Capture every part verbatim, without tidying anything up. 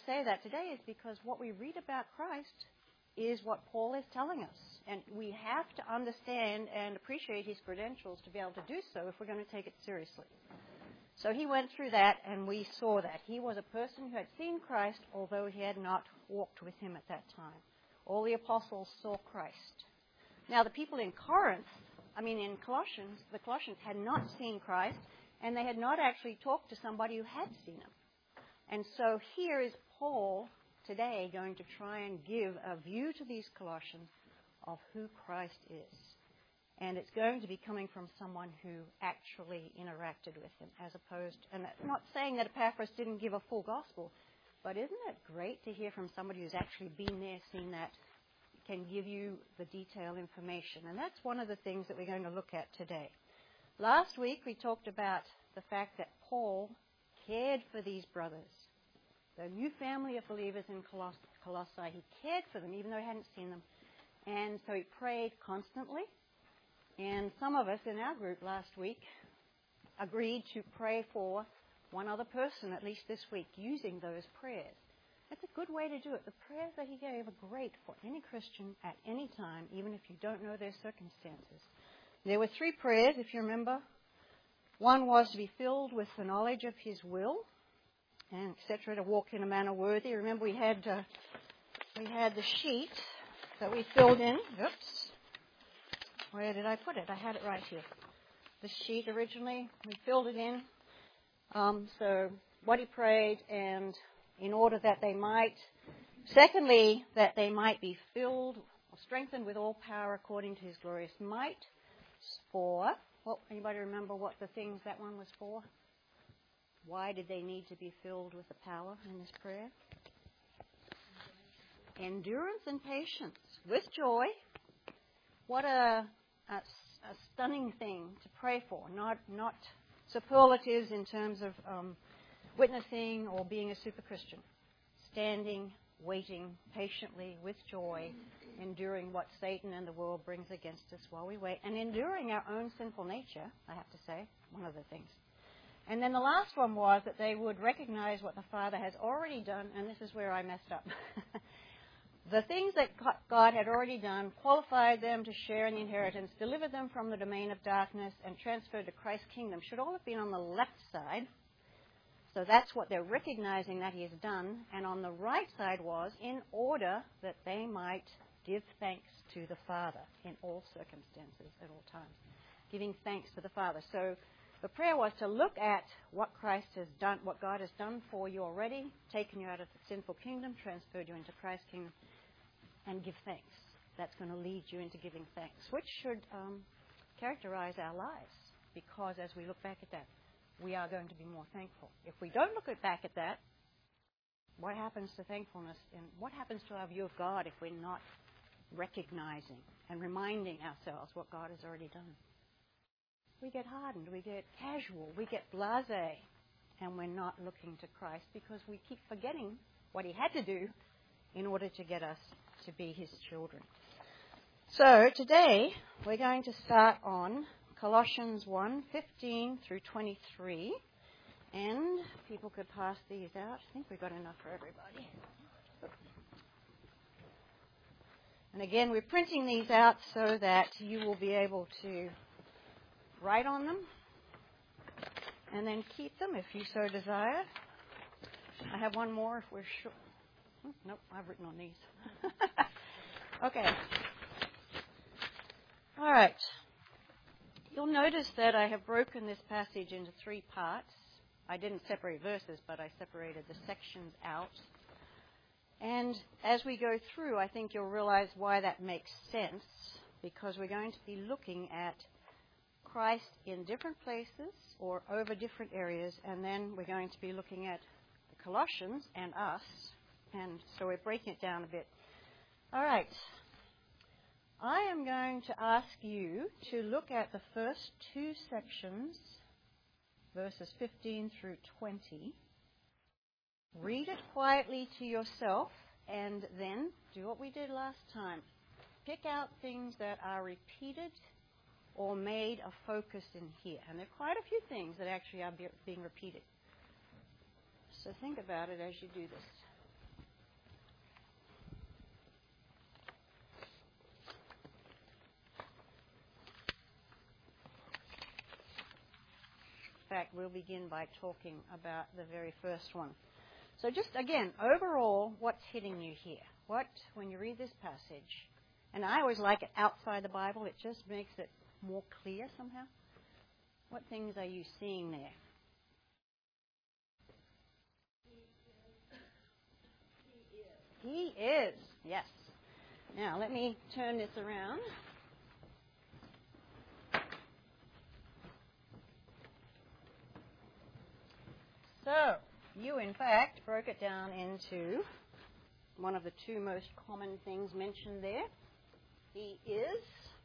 say that today is because what we read about Christ is what Paul is telling us. And we have to understand and appreciate his credentials to be able to do so if we're going to take it seriously. So he went through that, and we saw that. He was a person who had seen Christ, although he had not walked with him at that time. All the apostles saw Christ. Now, the people in Corinth, I mean in Colossians, the Colossians had not seen Christ, and they had not actually talked to somebody who had seen him. And so here is Paul today going to try and give a view to these Colossians of who Christ is. And it's going to be coming from someone who actually interacted with him, as opposed, and I'm not saying that Epaphras didn't give a full gospel, but isn't it great to hear from somebody who's actually been there, seen that, can give you the detailed information. And that's one of the things that we're going to look at today. Last week we talked about the fact that Paul cared for these brothers, the new family of believers in Coloss- Colossae. He cared for them even though he hadn't seen them. And so he prayed constantly. And some of us in our group last week agreed to pray for one other person at least this week using those prayers. That's a good way to do it. The prayers that he gave are great for any Christian at any time, even if you don't know their circumstances. There were three prayers, if you remember. One was to be filled with the knowledge of his will, and et cetera, to walk in a manner worthy. Remember, we had uh, we had the sheet that we filled in. Oops. Where did I put it? I had it right here. The sheet originally, we filled it in. Um, so what he prayed, and in order that they might, secondly, that they might be filled or strengthened with all power according to his glorious might. For, well, anybody remember what the things that one was for? Why did they need to be filled with the power in this prayer? Endurance and patience with joy. What a, a, a stunning thing to pray for. Not not superlatives in terms of um, witnessing or being a super Christian. Standing, waiting patiently with joy, enduring what Satan and the world brings against us while we wait, and enduring our own sinful nature, I have to say, one of the things. And then the last one was that they would recognize what the Father has already done, and this is where I messed up. The things that God had already done qualified them to share in the inheritance, delivered them from the domain of darkness, and transferred to Christ's kingdom. Should all have been on the left side. So that's what they're recognizing that he has done. And on the right side was in order that they might give thanks to the Father in all circumstances at all times. Giving thanks to the Father. So the prayer was to look at what Christ has done, what God has done for you already, taken you out of the sinful kingdom, transferred you into Christ's kingdom, and give thanks. That's going to lead you into giving thanks, which should um, characterize our lives, because as we look back at that, we are going to be more thankful. If we don't look at back at that, what happens to thankfulness, and what happens to our view of God if we're not recognizing and reminding ourselves what God has already done? We get hardened, we get casual, we get blasé, and we're not looking to Christ because we keep forgetting what he had to do in order to get us to be his children. So today we're going to start on Colossians one, fifteen through twenty-three, and people could pass these out. I think we've got enough for everybody. And again, we're printing these out so that you will be able to write on them and then keep them if you so desire. I have one more if we're sure. Oh, nope, I've written on these. Okay. All right. You'll notice that I have broken this passage into three parts. I didn't separate verses, but I separated the sections out. And as we go through, I think you'll realize why that makes sense, because we're going to be looking at Christ in different places or over different areas, and then we're going to be looking at the Colossians and us, and so we're breaking it down a bit. All right. I am going to ask you to look at the first two sections, verses fifteen through twenty. Read it quietly to yourself, and then do what we did last time. Pick out things that are repeated or made a focus in here. And there are quite a few things that actually are be- being repeated. So think about it as you do this. fact, we'll begin by talking about the very first one. So just, again, overall, what's hitting you here? What, when you read this passage, and I always like it outside the Bible, it just makes it more clear somehow. What things are you seeing there? He is, yes. Now, let me turn this around. So, you, in fact, broke it down into one of the two most common things mentioned there. He is.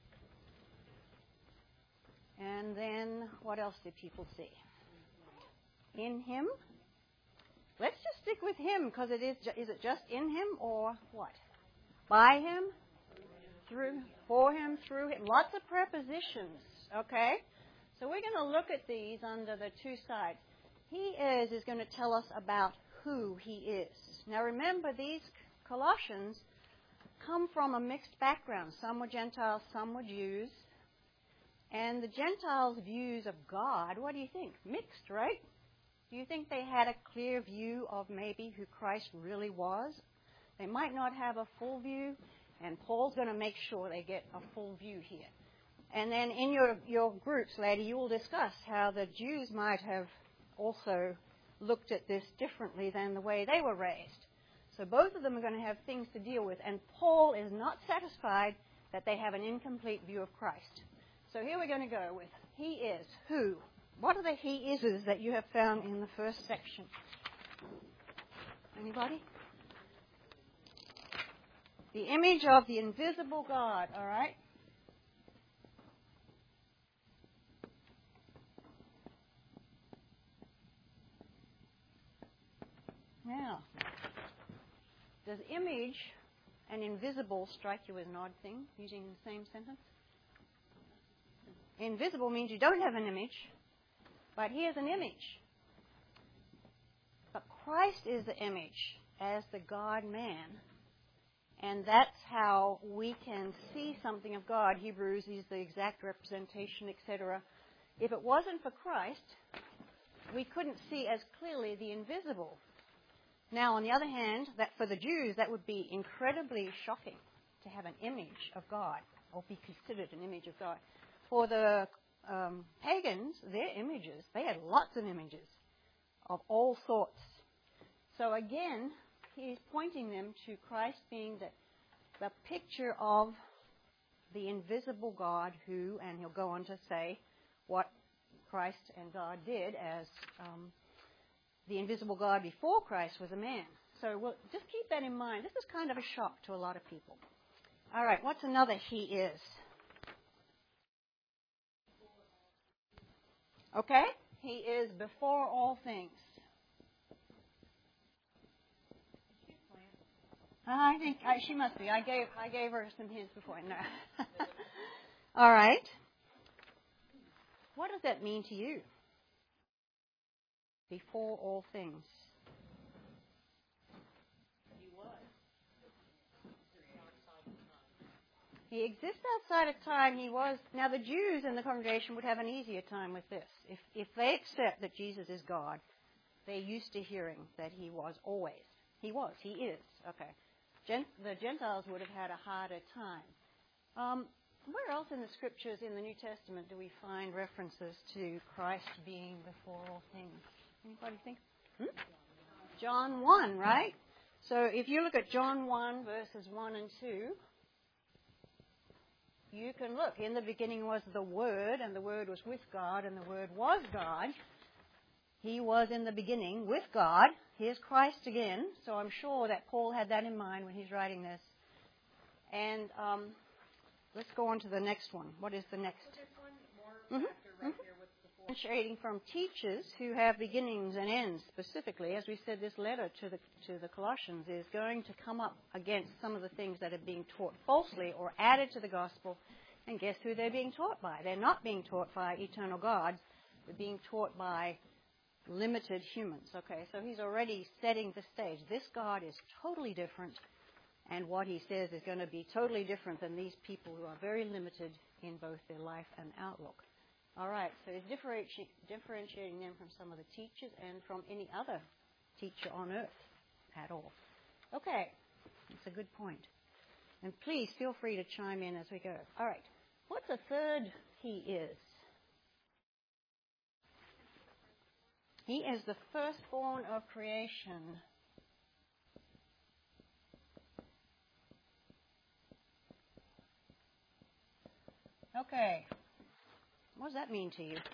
And then, what else do people see? In him. Let's just stick with him, because it is, is it just in him or what? By him, through, for him, through him. Lots of prepositions, okay? So we're going to look at these under the two sides. He is is going to tell us about who he is. Now remember, these Colossians come from a mixed background. Some were Gentiles, some were Jews. And the Gentiles' views of God, what do you think? Mixed, right? Do you think they had a clear view of maybe who Christ really was? They might not have a full view, and Paul's going to make sure they get a full view here. And then in your, your groups later, you will discuss how the Jews might have also looked at this differently than the way they were raised. So both of them are going to have things to deal with, and Paul is not satisfied that they have an incomplete view of Christ. So here we're going to go with he is, who. What are the he ises that you have found in the first section? Anybody? The image of the invisible God, all right? Now, does image and invisible strike you as an odd thing, using the same sentence? Invisible means you don't have an image, but he is an image. But Christ is the image as the God-man, and that's how we can see something of God. Hebrews is the exact representation, et cetera. If it wasn't for Christ, we couldn't see as clearly the invisible. Now, on the other hand, that for the Jews, that would be incredibly shocking to have an image of God, or be considered an image of God. For the um, pagans, their images, they had lots of images of all sorts. So again, he's pointing them to Christ being the, the picture of the invisible God who, and he'll go on to say what Christ and God did as um, the invisible God before Christ was a man. So we'll just keep that in mind. This is kind of a shock to a lot of people. All right, what's another he is? Okay? He is before all things. I think I, she must be. I gave I gave her some hints before. No. All right. What does that mean to you? Before all things. He was. He exists outside of time. He was. Now the Jews in the congregation would have an easier time with this. If if they accept that Jesus is God, they're used to hearing that he was always. He was. He is. Okay. Gent- the Gentiles would have had a harder time. Um, where else in the Scriptures in the New Testament do we find references to Christ being before all things? Anybody think? Hmm? John one, right? So if you look at John one, verses one and two, you can look. In the beginning was the Word, and the Word was with God, and the Word was God. He was in the beginning with God. Here's Christ again. So I'm sure that Paul had that in mind when he's writing this. And um, let's go on to the next one. What is the next? So there's one more Mm-hmm. factor right Mm-hmm. here with the four. Differentiating from teachers who have beginnings and ends specifically. As we said, this letter to the to the Colossians is going to come up against some of the things that are being taught falsely or added to the gospel. And guess who they're being taught by? They're not being taught by eternal God. They're being taught by limited humans. Okay, so he's already setting the stage. This God is totally different, and what he says is going to be totally different than these people who are very limited in both their life and outlook. All right, so he's differenti- differentiating them from some of the teachers and from any other teacher on earth at all. Okay, that's a good point. And please feel free to chime in as we go. All right, what's the third he is? He is the firstborn of creation. Okay, what does that mean to you?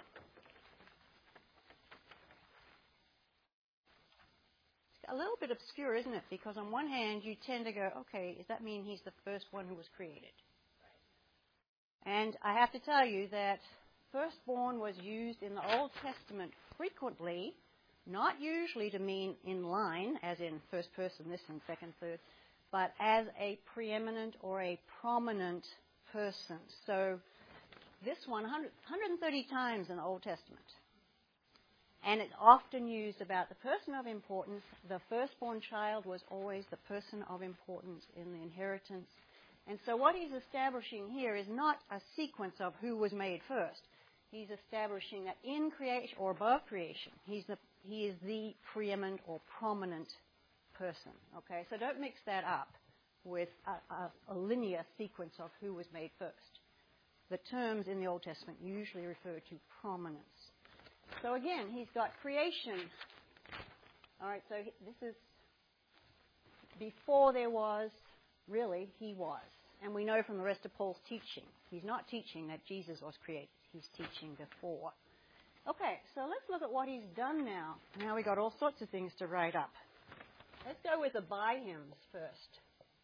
A little bit obscure, isn't it? Because on one hand, you tend to go, okay, does that mean he's the first one who was created? And I have to tell you that firstborn was used in the Old Testament frequently, not usually to mean in line, as in first person, this and second, third, but as a preeminent or a prominent person. So this one, one hundred thirty times in the Old Testament. And it's often used about the person of importance. The firstborn child was always the person of importance in the inheritance. And so what he's establishing here is not a sequence of who was made first. He's establishing that in creation or above creation, he's the, he is the preeminent or prominent person. Okay, so don't mix that up with a, a, a linear sequence of who was made first. The terms in the Old Testament usually refer to prominence. So again, he's got creation. All right, so this is before there was, really, he was. And we know from the rest of Paul's teaching, he's not teaching that Jesus was created. He's teaching before. Okay, so let's look at what he's done now. Now we've got all sorts of things to write up. Let's go with the by hymns first.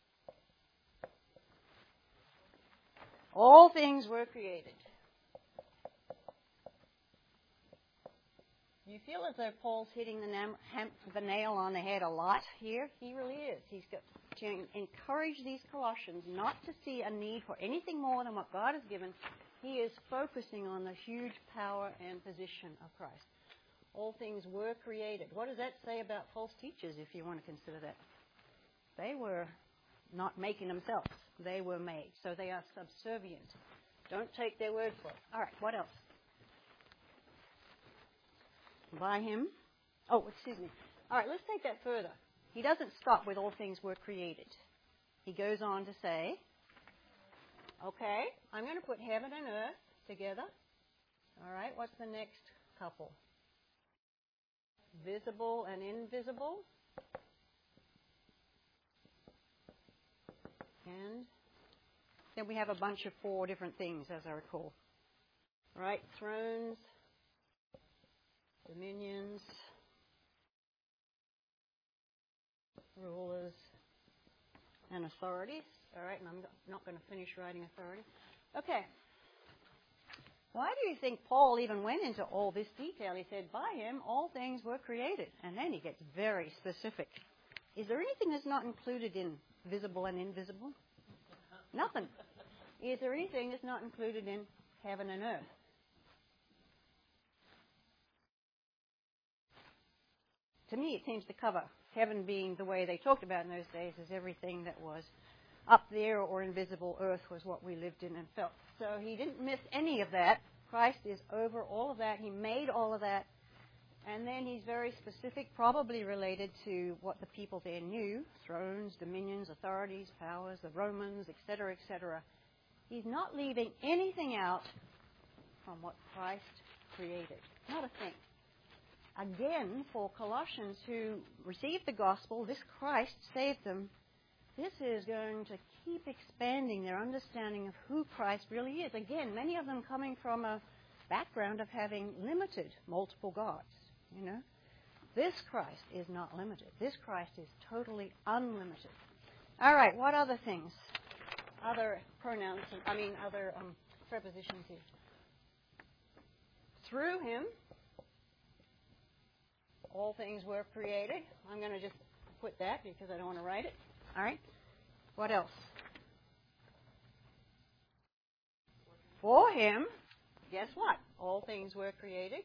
All things were created. You feel as though Paul's hitting the, nam- ham- the nail on the head a lot here? He really is. He's got to encourage these Colossians not to see a need for anything more than what God has given. He is focusing on the huge power and position of Christ. All things were created. What does that say about false teachers, if you want to consider that? They were not making themselves. They were made. So they are subservient. Don't take their word for it. All right, what else? By him. Oh, excuse me. All right, let's take that further. He doesn't stop with all things were created. He goes on to say, okay, I'm going to put heaven and earth together. All right, what's the next couple? Visible and invisible. And then we have a bunch of four different things, as I recall. All right, thrones, dominions, rulers, and authorities. All right, and I'm not going to finish writing authority. Okay. Why do you think Paul even went into all this detail? He said, by him all things were created. And then he gets very specific. Is there anything that's not included in visible and invisible? Nothing. Is there anything that's not included in heaven and earth? To me, it seems to cover heaven being the way they talked about in those days as everything that was up there or invisible. Earth was what we lived in and felt. So he didn't miss any of that. Christ is over all of that. He made all of that. And then he's very specific, probably related to what the people there knew, thrones, dominions, authorities, powers, the Romans, et cetera, et cetera. He's not leaving anything out from what Christ created. Not a thing. Again, for Colossians who received the gospel, this Christ saved them. This is going to keep expanding their understanding of who Christ really is. Again, many of them coming from a background of having limited multiple gods. You know, this Christ is not limited. This Christ is totally unlimited. All right, what other things? Other pronouns, I mean, other um, prepositions here. Through him, all things were created. I'm going to just put that because I don't want to write it. All right. What else? For him, guess what? All things were created.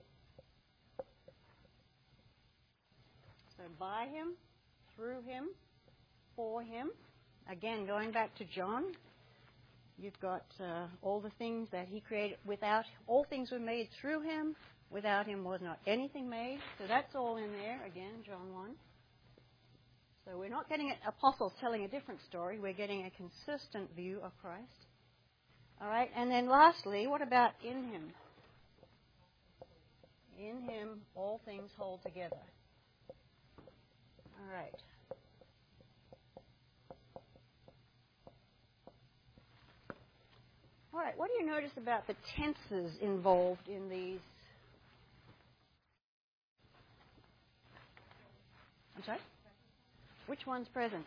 So by him, through him, for him. Again, going back to John, You've got uh, all the things that he created. Without, all things were made through him. Without him was not anything made. So that's all in there, again, John one. So we're not getting apostles telling a different story. We're getting a consistent view of Christ. All right, and then lastly, what about in him? In him, all things hold together. All right. All right, what do you notice about the tenses involved in these? I'm sorry? Which one's present?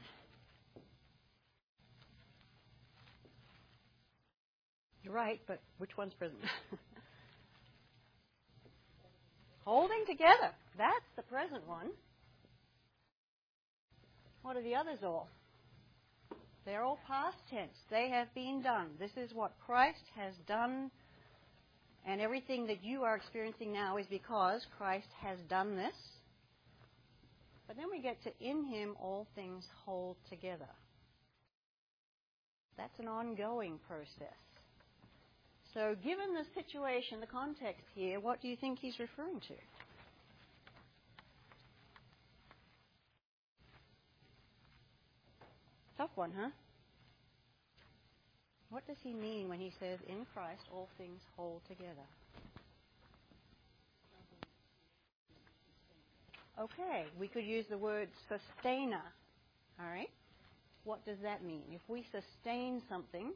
You're right, but which one's present? Holding together. That's the present one. What are the others all? They're all past tense. They have been done. This is what Christ has done, and everything that you are experiencing now is because Christ has done this. But then we get to in him all things hold together. That's an ongoing process. So given the situation, the context here, what do you think he's referring to? Tough one, huh? What does he mean when he says, in Christ all things hold together? Okay, we could use the word sustainer. All right? What does that mean? If we sustain something,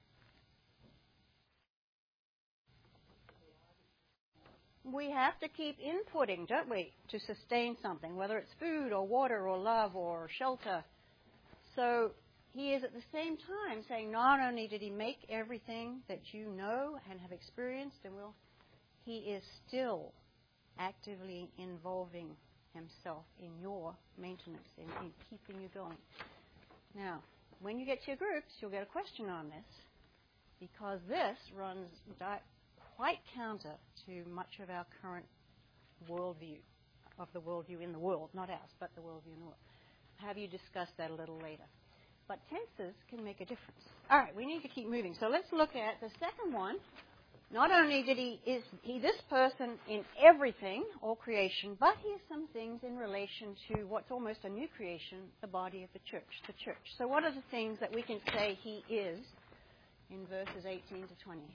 we have to keep inputting, don't we, to sustain something, whether it's food or water or love or shelter. So he is at the same time saying not only did he make everything that you know and have experienced and will, he is still actively involving himself in your maintenance, in, in keeping you going. Now, when you get to your groups, you'll get a question on this, because this runs di- quite counter to much of our current worldview, of the worldview in the world, not ours, but the worldview in the world. Have you discussed that a little later? But tenses can make a difference. All right, we need to keep moving. So let's look at the second one. Not only did he is he this person in everything, all creation, but here's some things in relation to what's almost a new creation, the body of the church, the church. So what are the things that we can say he is in verses eighteen to twenty?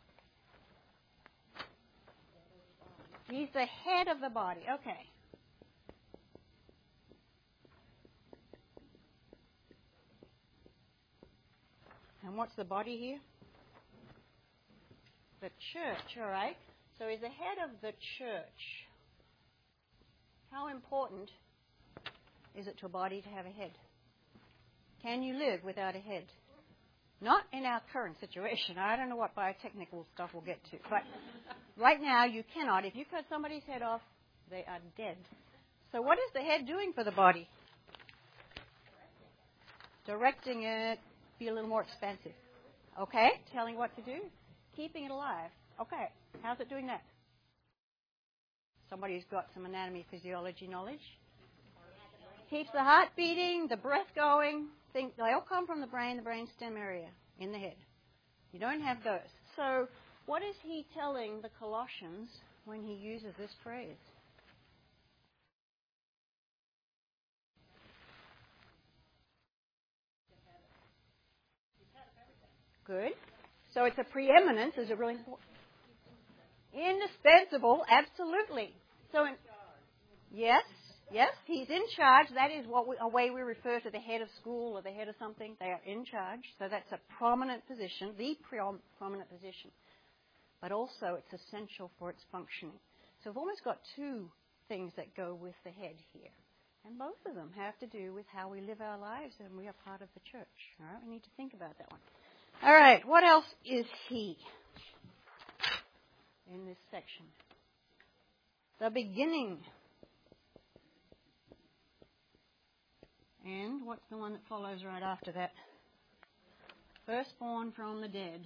He's the head of the body. Okay. And what's the body here? The church, all right? So he's the head of the church. How important is it to a body to have a head? Can you live without a head? Not in our current situation. I don't know what biotechnical stuff we'll get to. But right now, you cannot. If you cut somebody's head off, they are dead. So what is the head doing for the body? Directing it, be a little more expansive. Okay? Telling what to do? Keeping it alive. Okay. How's it doing that? Somebody who's got some anatomy, physiology knowledge. Keeps the heart beating, the breath going. Think they all come from the brain, the brainstem area in the head. You don't have those. So what is he telling the Colossians when he uses this phrase? Good. So it's a preeminence. Is it really important? Indispensable, absolutely. So, in, yes, yes, he's in charge. That is what we, a way we refer to the head of school or the head of something. They are in charge. So that's a prominent position, the pre- prominent position. But also it's essential for its functioning. So we've almost got two things that go with the head here. And both of them have to do with how we live our lives, and we are part of the church. All right, we need to think about that one. All right, what else is he in this section? The beginning. And what's the one that follows right after that? Firstborn from the dead.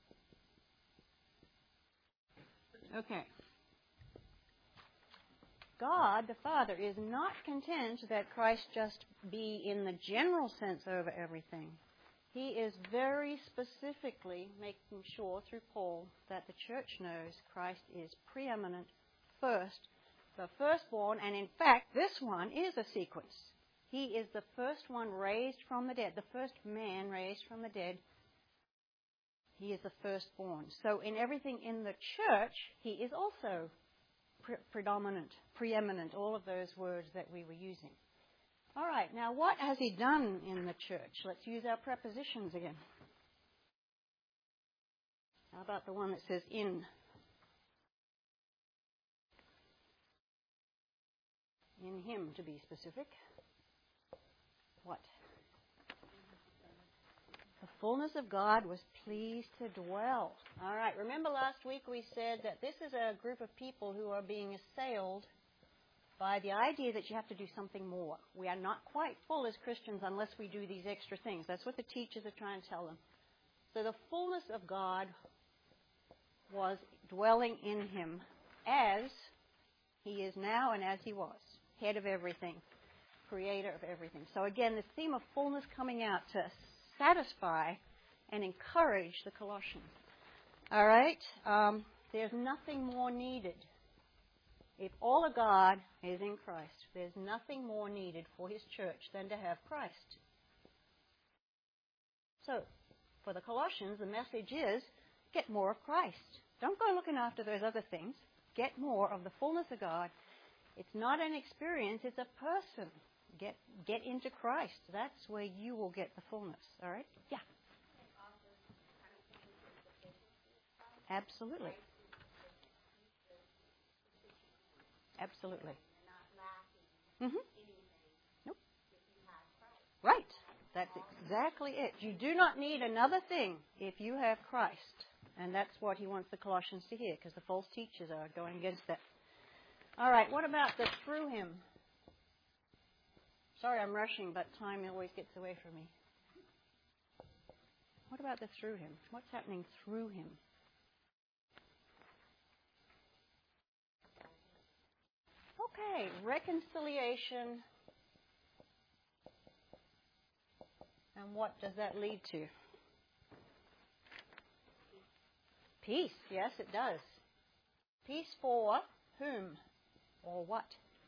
Okay. God, the Father, is not content that Christ just be in the general sense over everything. He is very specifically making sure through Paul that the church knows Christ is preeminent, first, the firstborn, and in fact, this one is a sequence. He is the first one raised from the dead, the first man raised from the dead. He is the firstborn. So in everything in the church, he is also pre- predominant, preeminent, all of those words that we were using. All right, now what has he done in the church? Let's use our prepositions again. How about the one that says in? In him, to be specific. What? The fullness of God was pleased to dwell. All right, remember last week we said that this is a group of people who are being assailed by the idea that you have to do something more. We are not quite full as Christians unless we do these extra things. That's what the teachers are trying to tell them. So the fullness of God was dwelling in him as he is now and as he was, head of everything, creator of everything. So again, this theme of fullness coming out to satisfy and encourage the Colossians. All right? Um, there's nothing more needed. If all of God is in Christ, there's nothing more needed for his church than to have Christ. So, for the Colossians, the message is, get more of Christ. Don't go looking after those other things. Get more of the fullness of God. It's not an experience, it's a person. Get get into Christ. That's where you will get the fullness. All right? Yeah. Absolutely. Absolutely. Mm-hmm. Nope. Right. That's exactly it. You do not need another thing if you have Christ. And that's what he wants the Colossians to hear, because the false teachers are going against that. All right. What about the through him? Sorry, I'm rushing, but time always gets away from me. What about the through him? What's happening through him? Okay, reconciliation. And what does that lead to? Peace, yes, it does. Peace for whom or what?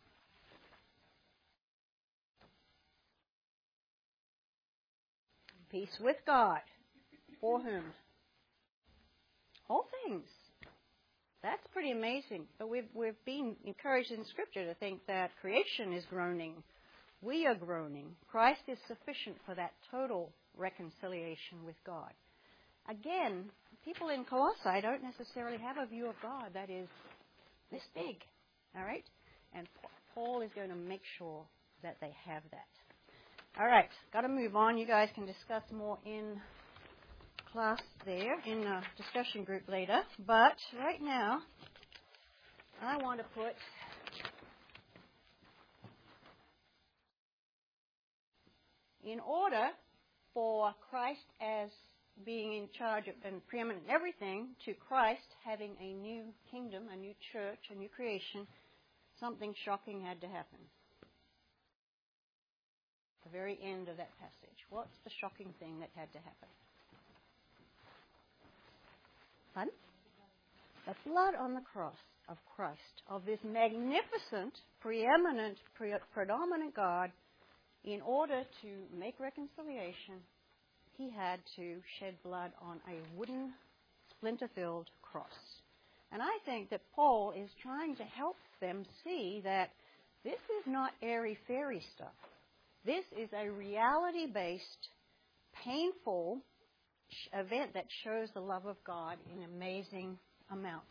Peace with God. For whom? All things. That's pretty amazing. But we've we've been encouraged in Scripture to think that creation is groaning. We are groaning. Christ is sufficient for that total reconciliation with God. Again, people in Colossae don't necessarily have a view of God that is this big. All right? And Paul is going to make sure that they have that. All right, got to move on. You guys can discuss more in class there, in a discussion group later. But right now, I want to put in order for Christ as being in charge of and preeminent in everything to Christ having a new kingdom, a new church, a new creation, something shocking had to happen. The very end of that passage. What's the shocking thing that had to happen? Pardon? The blood on the cross of Christ, of this magnificent, preeminent, pre- predominant God. In order to make reconciliation, he had to shed blood on a wooden, splinter-filled cross. And I think that Paul is trying to help them see that this is not airy-fairy stuff. This is a reality-based, painful event that shows the love of God in amazing amounts.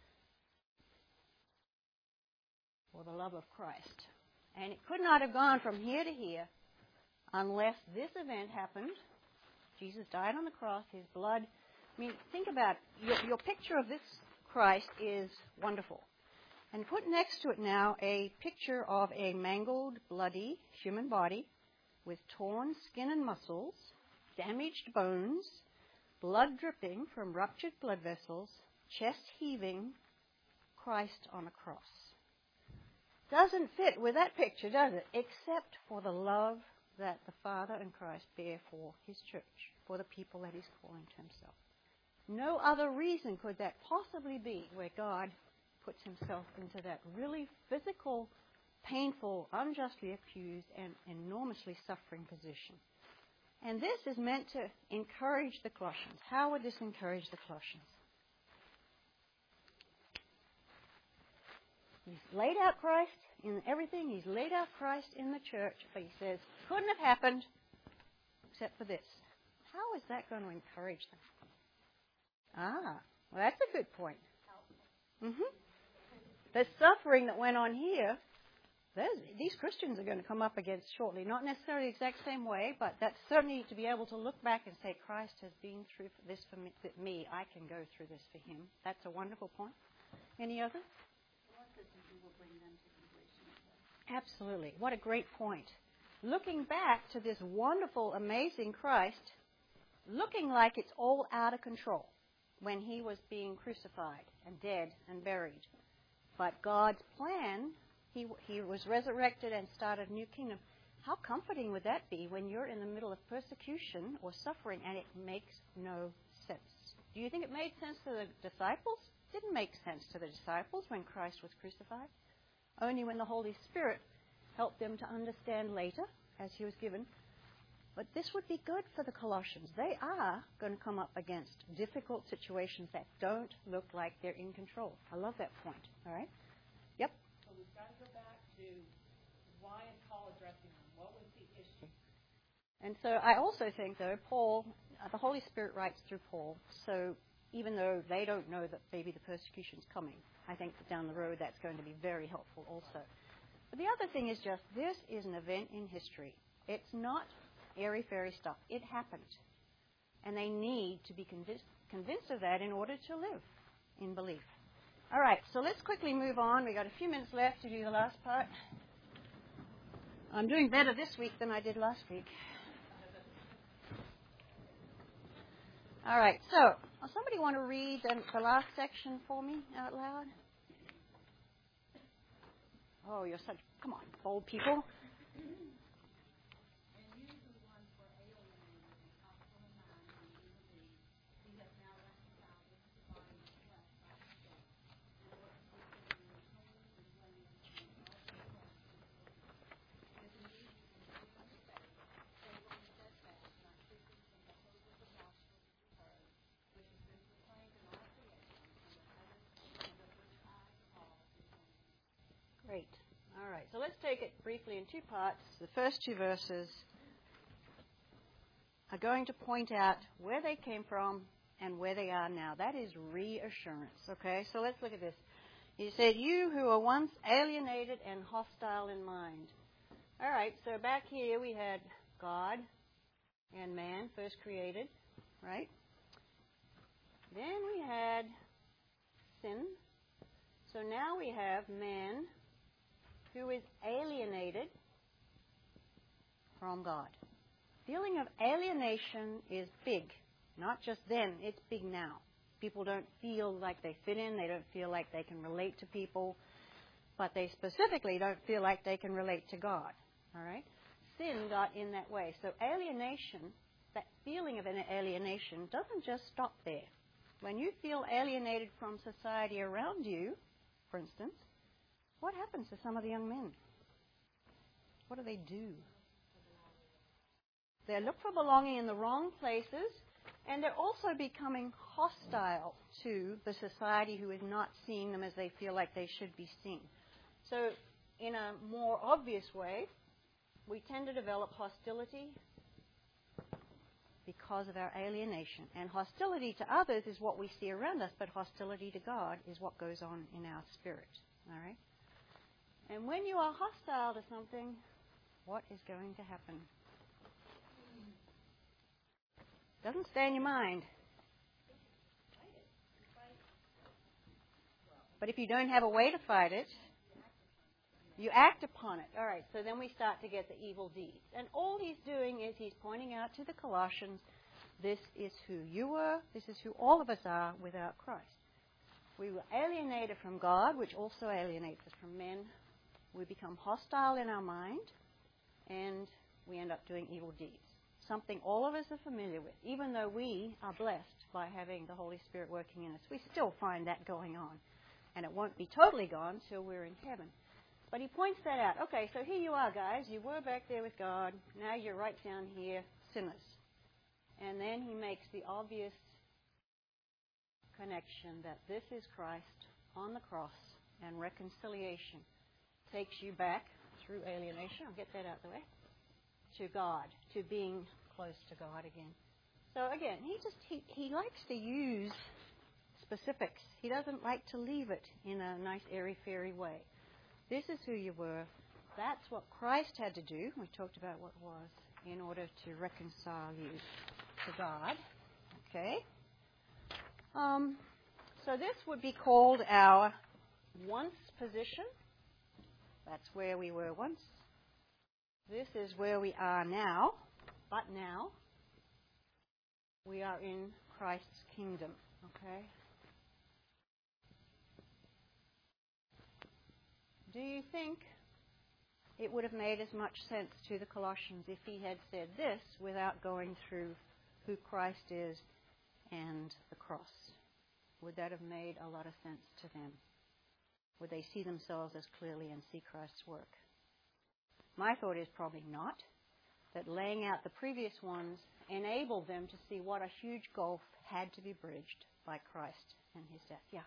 Or the love of Christ. And it could not have gone from here to here unless this event happened. Jesus died on the cross, his blood. I mean, think about it. Your, your picture of this Christ is wonderful. And put next to it now a picture of a mangled, bloody human body with torn skin and muscles, damaged bones, blood dripping from ruptured blood vessels, chest heaving, Christ on a cross. doesn't fit with that picture, does it? Except for the love that the Father and Christ bear for his church, for the people that he's calling to himself. No other reason could that possibly be where God puts himself into that really physical, painful, unjustly accused, and enormously suffering position. And this is meant to encourage the Colossians. How would this encourage the Colossians? He's laid out Christ in everything. He's laid out Christ in the church. But he says, couldn't have happened except for this. How is that going to encourage them? Ah, well, that's a good point. Mm-hmm. The suffering that went on here, these Christians are going to come up against shortly. Not necessarily the exact same way, but that's certainly to be able to look back and say, Christ has been through this for me. I can go through this for him. That's a wonderful point. Any others? Absolutely. What a great point. Looking back to this wonderful, amazing Christ, looking like it's all out of control when he was being crucified and dead and buried. But God's plan, he, he was resurrected and started a new kingdom. How comforting would that be when you're in the middle of persecution or suffering and it makes no sense? Do you think it made sense to the disciples? It didn't make sense to the disciples when Christ was crucified. Only when the Holy Spirit helped them to understand later, as he was given. But this would be good for the Colossians. They are going to come up against difficult situations that don't look like they're in control. I love that point. All right? Yep. So we've got to go back to why is Paul addressing them? What was the issue? And so I also think, though, Paul, uh, the Holy Spirit writes through Paul. So even though they don't know that maybe the persecution's coming, I think that down the road that's going to be very helpful also. But the other thing is just this is an event in history. It's not airy-fairy stuff. It happened. And they need to be convinced, convinced of that in order to live in belief. All right, so let's quickly move on. We've got a few minutes left to do the last part. I'm doing better this week than I did last week. All right, so does somebody want to read the, the last section for me out loud? Oh, you're such, come on, bold people. Great. All right. So let's take it briefly in two parts. The first two verses are going to point out where they came from and where they are now. That is reassurance. Okay. So let's look at this. He said, "You who were once alienated and hostile in mind." All right. So back here we had God and man first created, right? Then we had sin. So now we have man who is alienated from God. Feeling of alienation is big. Not just then, it's big now. People don't feel like they fit in. They don't feel like they can relate to people. But they specifically don't feel like they can relate to God. All right? Sin got in that way. So alienation, that feeling of an alienation, doesn't just stop there. When you feel alienated from society around you, for instance, what happens to some of the young men? What do they do? They look for belonging in the wrong places, and they're also becoming hostile to the society who is not seeing them as they feel like they should be seen. So in a more obvious way, we tend to develop hostility because of our alienation. And hostility to others is what we see around us, but hostility to God is what goes on in our spirit. All right? And when you are hostile to something, what is going to happen? Doesn't stay in your mind. But if you don't have a way to fight it, you act upon it. All right, so then we start to get the evil deeds. And all he's doing is he's pointing out to the Colossians, this is who you were, this is who all of us are without Christ. We were alienated from God, which also alienates us from men. we become hostile in our mind, and we end up doing evil deeds. Something all of us are familiar with. Even though we are blessed by having the Holy Spirit working in us, we still find that going on. And it won't be totally gone till we're in heaven. But he points that out. Okay, so here you are, guys. You were back there with God. Now you're right down here, sinners. And then he makes the obvious connection that this is Christ on the cross, and reconciliation takes you back through alienation. I'll get that out of the way. To God, to being close to God again. So again, he just he, he likes to use specifics. He doesn't like to leave it in a nice airy-fairy way. This is who you were. That's what Christ had to do. We talked about what it was in order to reconcile you to God. Okay. Um, so this would be called our once position. That's where we were once. This is where we are now. But now we are in Christ's kingdom. Okay. Do you think it would have made as much sense to the Colossians if he had said this without going through who Christ is and the cross? Would that have made a lot of sense to them? Would they see themselves as clearly and see Christ's work? My thought is probably not. That laying out the previous ones enabled them to see what a huge gulf had to be bridged by Christ and his death. Yeah.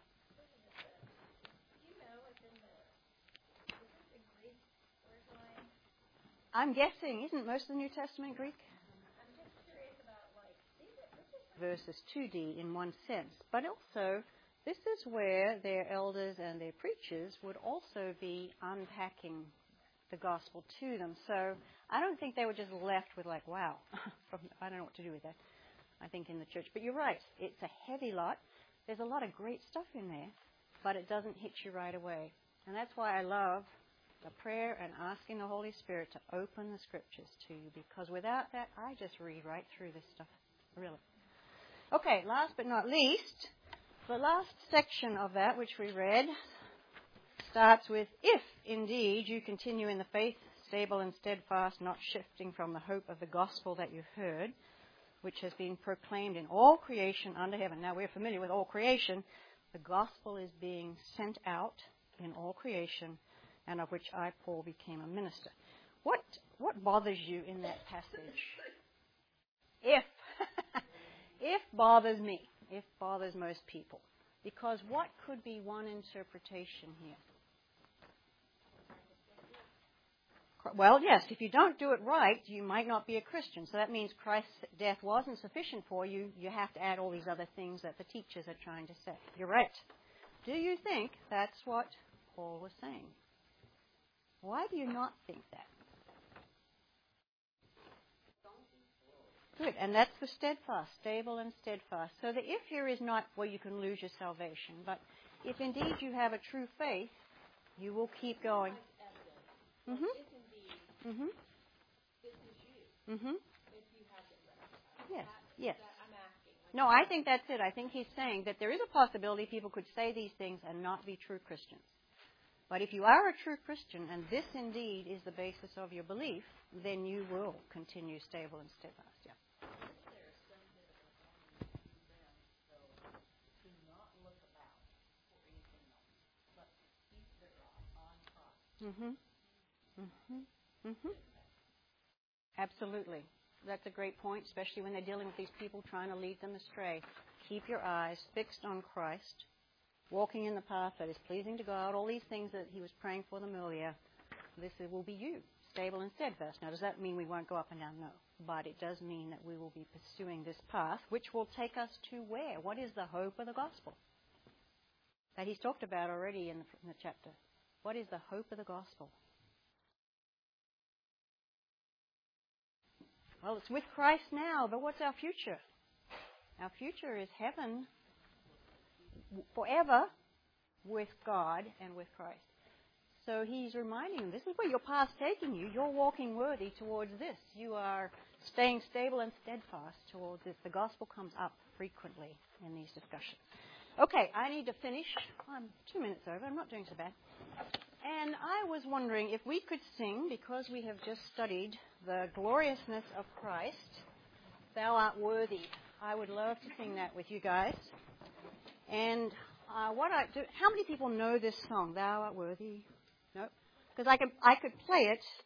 I'm guessing, isn't most of the New Testament Greek? I'm just curious about, like, these are, this is Versus two D in one sense. But also, this is where their elders and their preachers would also be unpacking the gospel to them. So I don't think they were just left with like, wow, I don't know what to do with that, I think, in the church. But you're right, it's a heavy lot. There's a lot of great stuff in there, but it doesn't hit you right away. And that's why I love the prayer and asking the Holy Spirit to open the scriptures to you, because without that, I just read right through this stuff, really. Okay, last but not least, the last section of that which we read starts with, if indeed you continue in the faith, stable and steadfast, not shifting from the hope of the gospel that you've heard, which has been proclaimed in all creation under heaven. Now, we're familiar with all creation. The gospel is being sent out in all creation, and of which I, Paul, became a minister. What what bothers you in that passage? If. If bothers me. If bothers most people. Because what could be one interpretation here? Well, yes, if you don't do it right, you might not be a Christian. So that means Christ's death wasn't sufficient for you. You have to add all these other things that the teachers are trying to say. You're right. Do you think that's what Paul was saying? Why do you not think that? Good, and that's the steadfast, stable and steadfast. So the if here is not where you can lose your salvation, but if indeed you have a true faith, you will keep going. Mm-hmm. Mm-hmm. this is you, Mm-hmm. if you have it right. Yes, That, yes. that I'm asking. Like, No, I think that's it. I think he's saying that there is a possibility people could say these things and not be true Christians. But if you are a true Christian, and this indeed is the basis of your belief, then you will continue stable and steadfast. Yeah. there's some bit of a warning to them, though, to not look about for anything else, but keep their eye on Christ. Mm-hmm. Mm-hmm. Mm-hmm. Absolutely. That's a great point, especially when they're dealing with these people trying to lead them astray. Keep your eyes fixed on Christ, walking in the path that is pleasing to God, all these things that he was praying for them earlier. This will be you, stable and steadfast. Now, does that mean we won't go up and down? No. But it does mean that we will be pursuing this path, which will take us to where? What is the hope of the gospel? That he's talked about already in the, in the chapter. What is the hope of the gospel? Well, it's with Christ now, but what's our future? Our future is heaven forever with God and with Christ. So he's reminding them, this is where your path's taking you. You're walking worthy towards this. You are staying stable and steadfast towards this. The gospel comes up frequently in these discussions. Okay, I need to finish. I'm two minutes over. I'm not doing so bad. And I was wondering if we could sing, because we have just studied the gloriousness of Christ, Thou Art Worthy. I would love to sing that with you guys. And uh, what I do, how many people know this song, Thou Art Worthy? No? Because I could, I could play it